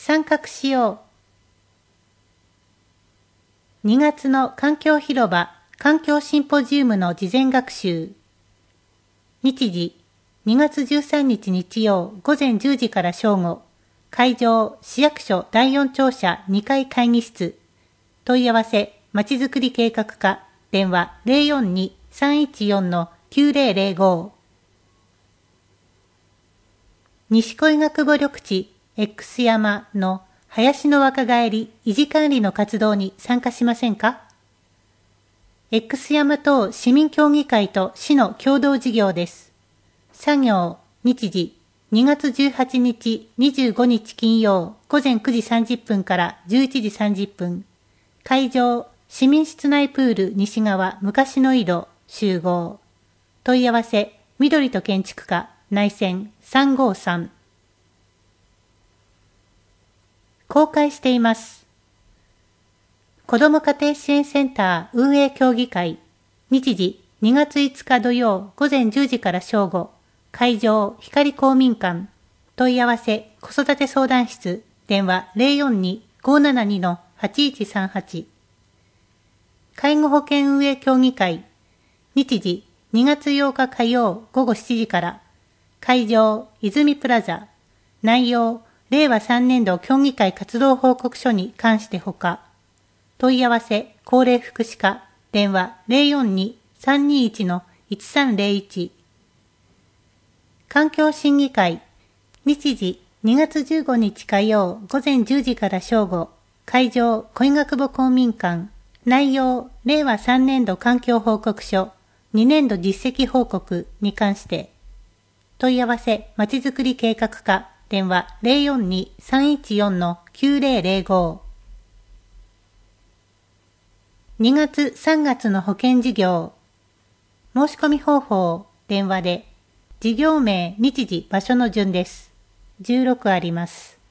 参画しよう。2月の環境広場環境シンポジウムの事前学習。日時、2月13日日曜午前10時から正午。会場、市役所第4庁舎2階会議室。問い合わせ、まちづくり計画課。電話042-314-9005。西小医学部緑地 X 山の林の若返り維持管理の活動に参加しませんか？ X 山等市民協議会と市の共同事業です。作業、日時、2月18日、25日金曜午前9時30分から11時30分。会場、市民室内プール西側昔の井戸集合。問い合わせ、緑と建築課内線353。公開しています。子ども家庭支援センター運営協議会。日時、2月5日土曜午前10時から正午。会場、光公民館。問い合わせ、子育て相談室。電話042-572-8138。介護保険運営協議会。日時、2月8日火曜午後7時から。会場、泉プラザ。内容、令和3年度協議会活動報告書に関してほか。問い合わせ、高齢福祉課。電話042-321-1301。環境審議会。日時、2月15日火曜午前10時から正午。会場、小医学部公民館。内容、令和3年度環境報告書、2年度実績報告に関して。問い合わせ、まちづくり計画課。電話042-314-9005。2月3月の保険事業。申し込み方法、電話で。事業名、日時、場所の順です。16あります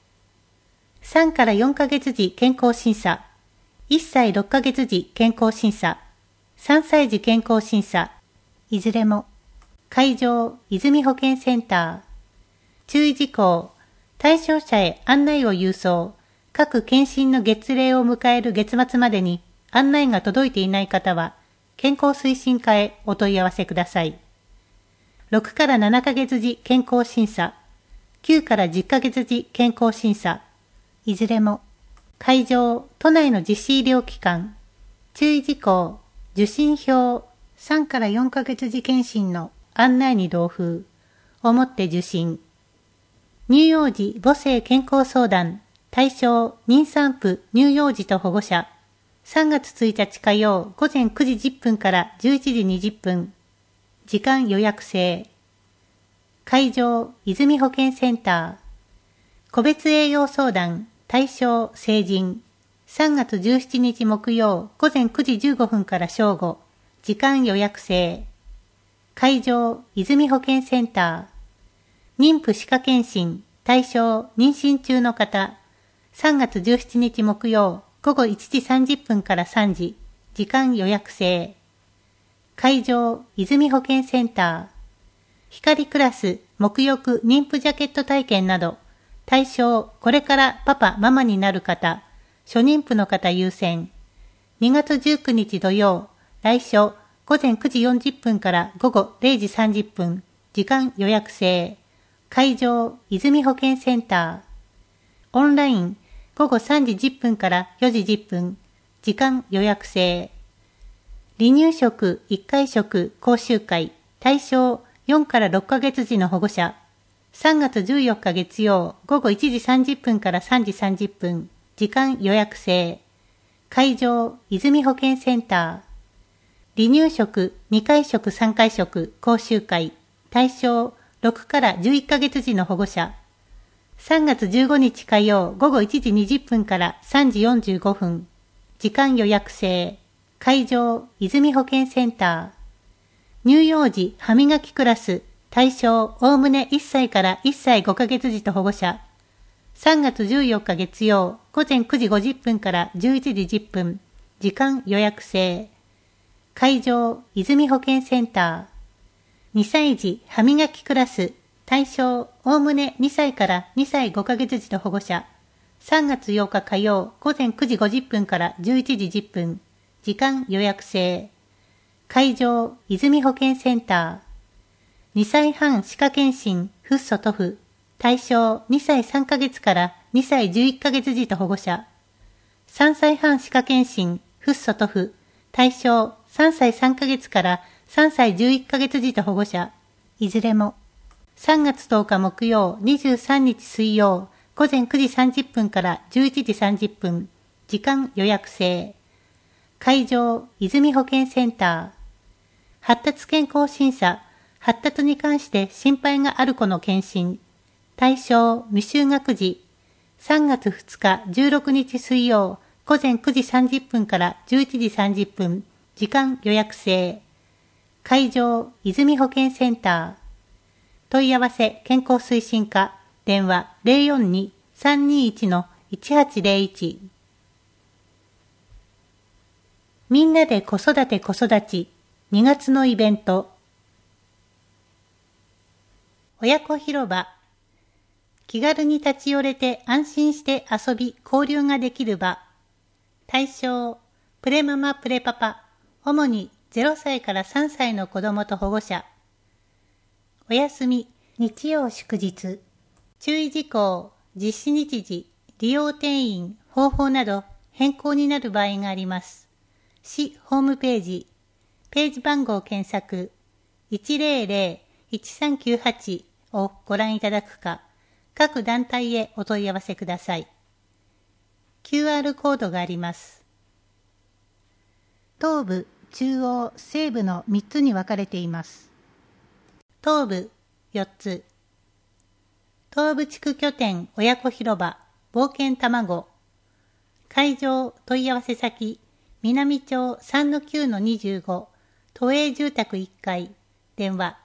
。3から4ヶ月時健康審査。1歳6ヶ月時健康審査。3歳児健康審査。いずれも。会場、泉保健センター。注意事項。対象者へ案内を郵送。各検診の月例を迎える月末までに案内が届いていない方は、健康推進課へお問い合わせください。6から7ヶ月時健康審査。9から10ヶ月時健康審査。いずれも。会場、都内の実施医療機関。注意事項、受診票、3から4ヶ月時検診の案内に同封。をもって受診。乳幼児母性健康相談。対象、妊産婦、乳幼児と保護者。3月1日火曜午前9時10分から11時20分。時間予約制。会場、泉保健センター。個別栄養相談。対象、成人。3月17日木曜午前9時15分から正午。時間予約制。会場、泉保健センター。妊婦歯科検診。対象、妊娠中の方。3月17日木曜午後1時30分から3時。時間予約制。会場、泉保健センター。光クラス、沐浴妊婦ジャケット体験など。対象、これからパパ、ママになる方、初妊婦の方優先。2月19日土曜、来所、午前9時40分から午後0時30分、時間予約制。会場、泉保健センター。オンライン、午後3時10分から4時10分、時間予約制。離乳食1回食講習会、対象、4から6ヶ月時の保護者。3月14日月曜午後1時30分から3時30分、時間予約制。会場、泉保健センター。離乳食2回食3回食講習会。対象、6から11ヶ月時の保護者。3月15日火曜午後1時20分から3時45分。時間予約制。会場、泉保健センター。乳幼児歯磨きクラス。対象、おおむね1歳から1歳5ヶ月児と保護者。3月14日月曜、午前9時50分から11時10分。時間予約制。会場、泉保健センター。2歳児歯磨きクラス。対象、おおむね2歳から2歳5ヶ月児と保護者。 3月8日火曜午前9時50分から11時10分、時間予約制。会場、泉保健センター。2歳半歯科検診、フッ素塗布。対象2歳3ヶ月から2歳11ヶ月児と保護者。3歳半歯科検診、フッ素塗布。対象3歳3ヶ月から3歳11ヶ月児と保護者。いずれも。3月10日木曜、23日水曜、午前9時30分から11時30分。時間予約制。会場、泉保健センター。発達健康審査、発達に関して心配がある子の検診。対象、未就学児。3月2日、16日水曜、午前9時30分から11時30分。時間予約制。会場、泉保健センター。問い合わせ、健康推進課。電話 042-321-1801。みんなで子育て子育ち2月のイベント。親子広場。気軽に立ち寄れて安心して遊び交流ができる場。対象、プレママプレパパ。主に0歳から3歳の子供と保護者。お休み、日曜祝日。注意事項、実施日時、利用定員、方法など変更になる場合があります。市ホームページ、ページ番号検索 100-1398 をご覧いただくか、各団体へお問い合わせください。QR コードがあります。東部、中央、西部の3つに分かれています。東部、4つ。東部地区拠点親子広場、冒険たまご。会場、問い合わせ先、南町 3-9-25、都営住宅1階、電話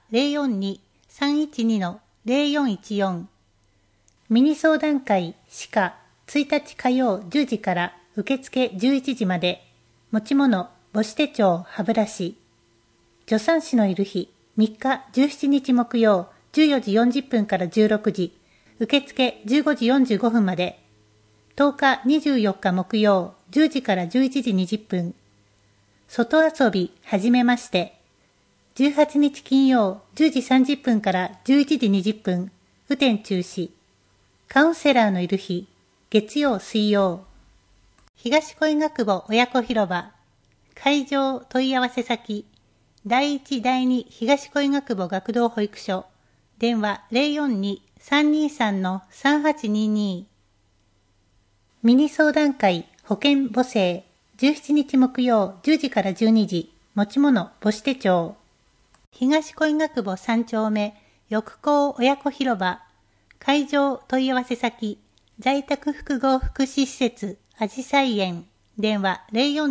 042-312-0414。ミニ相談会、歯科、1日火曜10時から受付11時まで。持ち物、母子手帳、歯ブラシ。助産師のいる日、3日17日木曜、14時40分から16時。受付15時45分まで。10日24日木曜、10時から11時20分。外遊び、はじめまして。18日金曜、10時30分から11時20分。雨天中止。カウンセラーのいる日、月曜水曜。東小医学部親子広場。会場問い合わせ先。第1第2東小医学部学童保育所。電話 042-323-3822。ミニ相談会保健母性。17日木曜10時から12時。持ち物母子手帳。東小医学部3丁目翼高親子広場。会場問い合わせ先。在宅複合福祉施設あじさい園。電話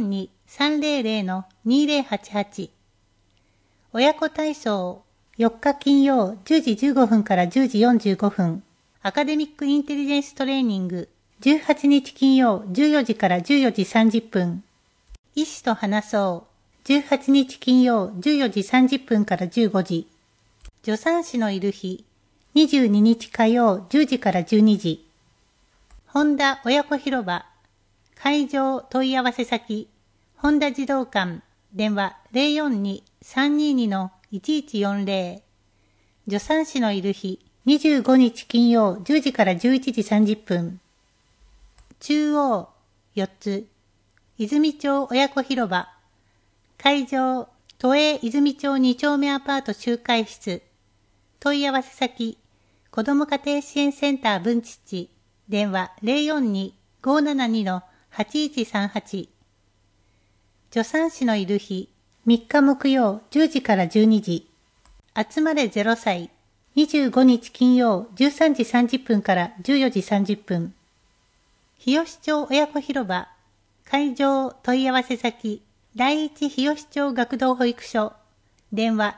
042-300-2088。親子体操4日金曜10時15分から10時45分。アカデミックインテリジェンストレーニング18日金曜14時から14時30分。医師と話そう18日金曜14時30分から15時。助産師のいる日22日火曜10時から12時。本田親子広場。会場問い合わせ先。本田児童館。電話 042-322-1140。助産師のいる日25日金曜10時から11時30分。中央4つ。泉町親子広場。会場都営泉町2丁目アパート集会室。問い合わせ先。子ども家庭支援センター分治地。電話 042-572-8138。助産師のいる日3日木曜10時から12時。集まれ0歳。25日金曜13時30分から14時30分。日吉町親子広場。会場問い合わせ先。第一日吉町学童保育所。電話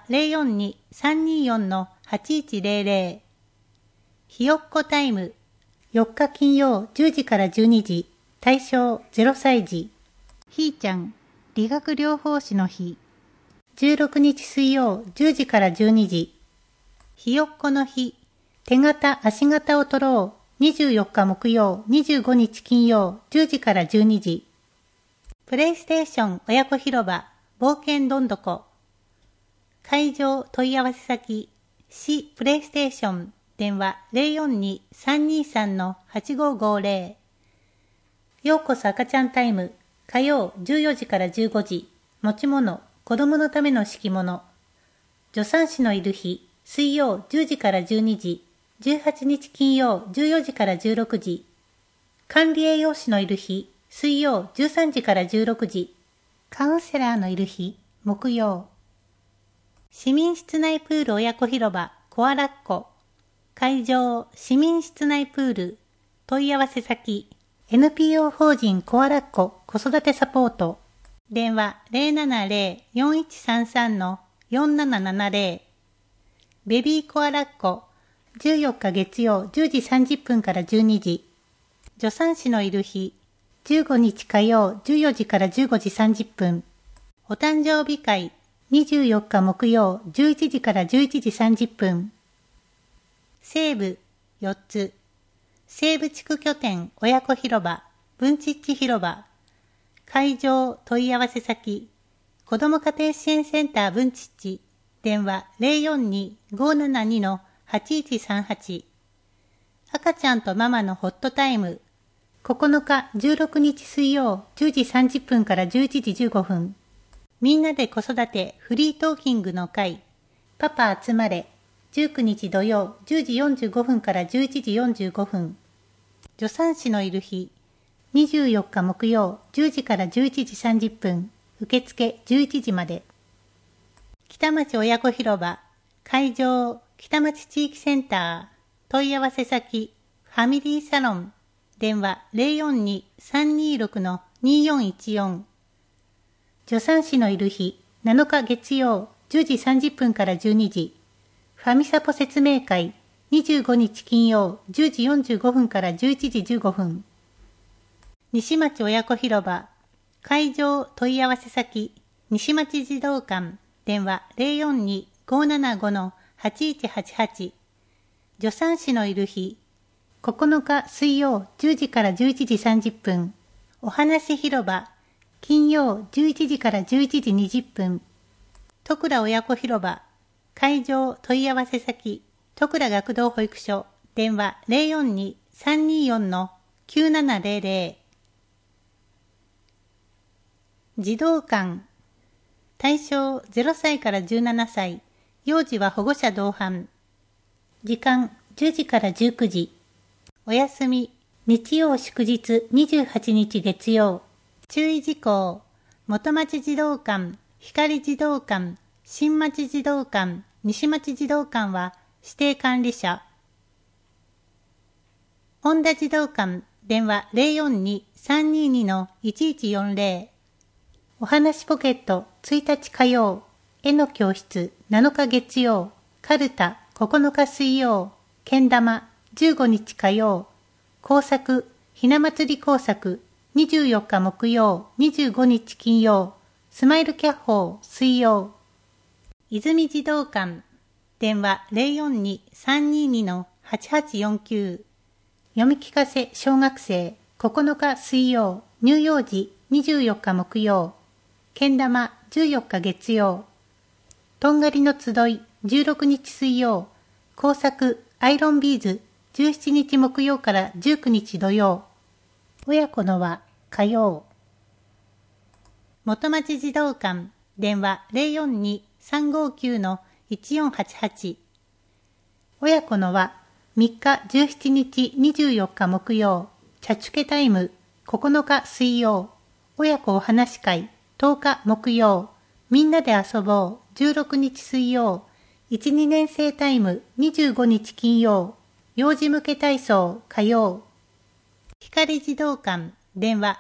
042-324-8100。ひよっこタイム。4日金曜10時から12時。対象0歳児。ひーちゃん。理学療法士の日。16日水曜10時から12時。ひよっこの日。手形足形を取ろう。 24日木曜、25日金曜、10時から12時。プレイステーション親子広場、冒険どんどこ。会場問い合わせ先、市プレイステーション、電話 042-323-8550。ようこそ赤ちゃんタイム、火曜14時から15時。持ち物、子供のための敷物。助産師のいる日、水曜10時から12時。18日金曜14時から16時。管理栄養士のいる日、水曜13時から16時。カウンセラーのいる日、木曜。市民室内プール親子広場、コアラッコ。会場、市民室内プール。問い合わせ先、NPO 法人コアラッコ子育てサポート。電話 070-4133-4770。ベビーコアラッコ。14日月曜10時30分から12時。助産師のいる日、15日火曜14時から15時30分。お誕生日会、24日木曜11時から11時30分。西部4つ。西部地区拠点親子広場、文ちっち広場。会場問い合わせ先、子ども家庭支援センター文ちっち。電話 042-572-8138。赤ちゃんとママのホットタイム。9日16日水曜10時30分から11時15分。みんなで子育てフリートーキングの会。パパ集まれ。19日土曜10時45分から11時45分。助産師のいる日。24日木曜10時から11時30分。受付11時まで。北町親子広場。会場、北町地域センター。問い合わせ先、ファミリーサロン。電話 042-326-2414。助産師のいる日、7日月曜、10時30分から12時。ファミサポ説明会、25日金曜、10時45分から11時15分。西町親子広場。会場問い合わせ先、西町児童館。電話 042-575-8188。助産師のいる日、9日水曜10時から11時30分。お話広場、金曜11時から11時20分。戸倉親子広場、会場問い合わせ先、戸倉学童保育所。電話 042-324-9700。児童館。対象0歳から17歳。幼児は保護者同伴。時間10時から19時。お休み日曜祝日28日月曜。注意事項。元町児童館、光児童館、新町児童館、西町児童館は指定管理者。本田児童館。電話 042-322-1140。お話ポケット1日火曜。絵の教室7日月曜。カルタ9日水曜。けん玉15日火曜。工作ひな祭り工作24日木曜。25日金曜。スマイルキャッホー水曜。泉児童館。電話 042-322-8849。読み聞かせ小学生9日水曜。乳幼児24日木曜。けん玉14日月曜。とんがりの集い16日水曜。工作アイロンビーズ17日木曜から19日土曜。親子の輪火曜。元町児童館。電話 042-359-1488。親子の輪3日17日24日木曜。茶チュケタイム9日水曜。親子お話会10日木曜。みんなで遊ぼう16日水曜。1、2年生タイム25日金曜。幼児向け体操火曜。光児童館。電話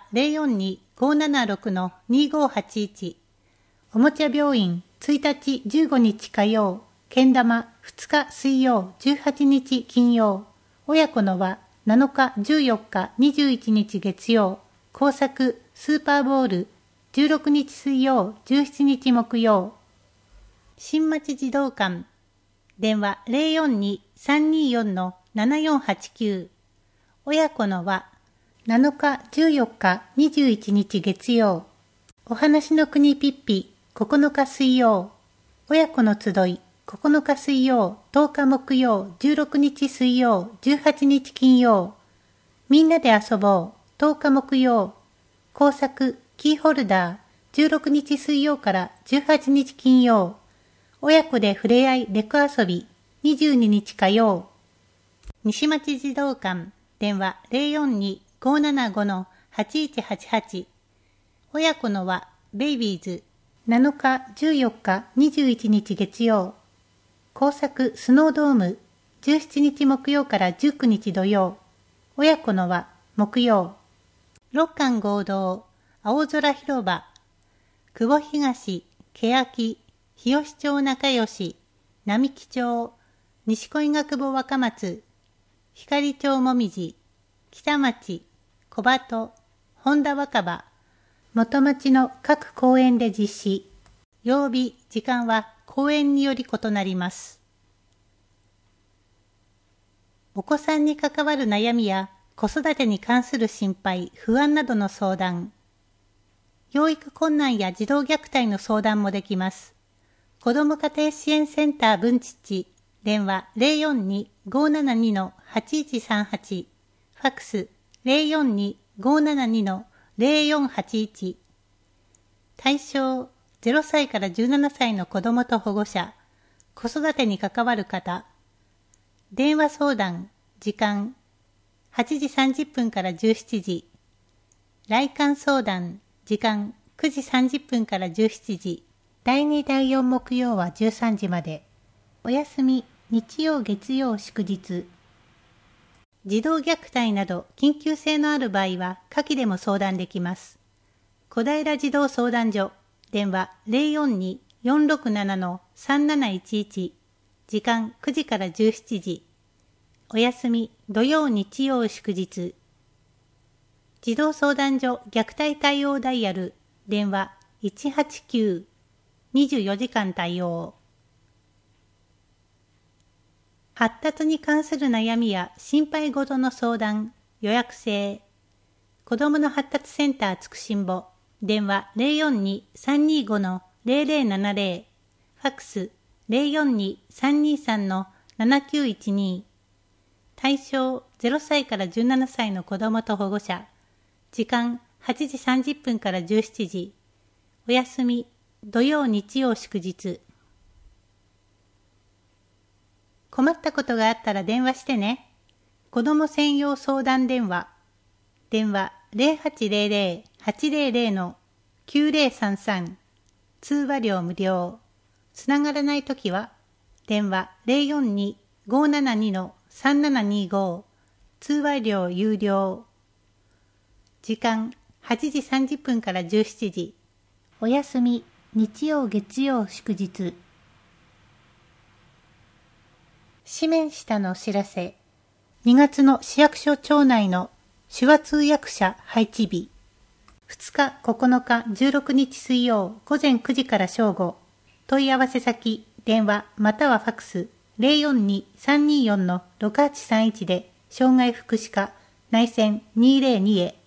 042-576-2581。おもちゃ病院1日15日火曜。けん玉2日水曜18日金曜。親子の輪7日14日21日月曜。工作スーパーボール16日水曜17日木曜。新町児童館。電話 042-324-7489。 親子の輪、7日、14日、21日月曜。お話の国ピッピ、9日水曜。親子の集い、9日水曜、10日木曜、16日水曜、18日金曜。みんなで遊ぼう、10日木曜。工作、キーホルダー、16日水曜から18日金曜。親子で触れ合いレコ遊び、22日火曜。西町児童館、電話 042-575-8188。親子の輪、ベイビーズ、7日、14日、21日月曜。工作スノードーム、17日木曜から19日土曜。親子の輪、木曜。六館合同、青空広場、久保東、欅、日吉町仲良し、並木町、西小医学部若松、光町もみじ、北町、小鳩、本田若葉、元町の各公園で実施。曜日、時間は公園により異なります。お子さんに関わる悩みや子育てに関する心配、不安などの相談。養育困難や児童虐待の相談もできます。子ども家庭支援センター文父、電話 042-572-8138、ファックス 042-572-0481。対象0歳から17歳の子どもと保護者、子育てに関わる方。電話相談、時間8時30分から17時。来館相談、時間9時30分から17時。第2第4木曜は13時まで。お休み、日曜月曜祝日。児童虐待など緊急性のある場合は下記でも相談できます。小平児童相談所、電話 042-467-3711、時間9時から17時。お休み、土曜日曜祝日。児童相談所虐待対応ダイヤル、電話 189、24時間対応。発達に関する悩みや心配事の相談、予約制。子どもの発達センターつくしんぼ、電話 042-325-0070、ファックス 042-323-7912。対象0歳から17歳の子どもと保護者。時間8時30分から17時。お休み、土曜日曜祝日。困ったことがあったら電話してね。子ども専用相談電話。電話 0800-800-9033。通話料無料。つながらないときは、電話 042-572-3725。通話料有料。時間8時30分から17時。お休み、日曜月曜祝日。紙面下のお知らせ。2月の市役所庁内の手話通訳者配置日。2日、9日、16日水曜午前9時から正午。問い合わせ先、電話またはファックス 042-324-6831 で障害福祉課内線202へ。